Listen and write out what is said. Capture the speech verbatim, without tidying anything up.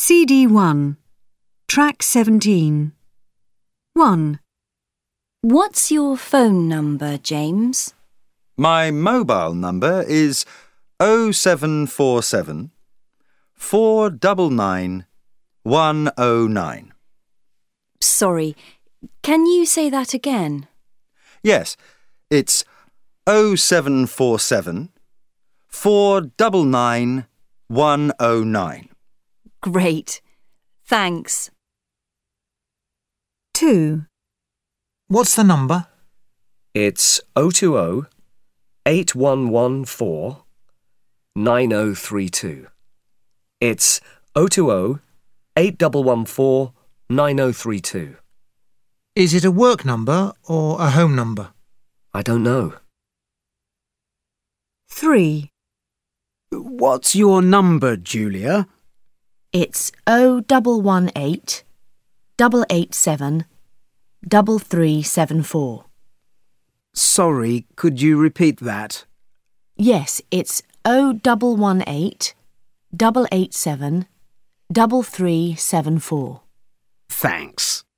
C D one, Track seventeen. one. What's your phone number, James? My mobile number is oh seven four seven, four nine nine, one oh nine. Sorry, can you say that again? Yes, it's oh seven four seven, four nine nine, one oh nine. Great. Thanks. two. What's the number? It's oh two oh, eight one one four, nine oh three two. It's oh two oh, eight one one four, nine oh three two. Is it a work number or a home number? I don't know. three. What's your number, Julia? It's oh one one eight, eight eight seven, three three seven four. Sorry, could you repeat that? Yes, it's oh one one eight, eight eight seven, three three seven four. Thanks.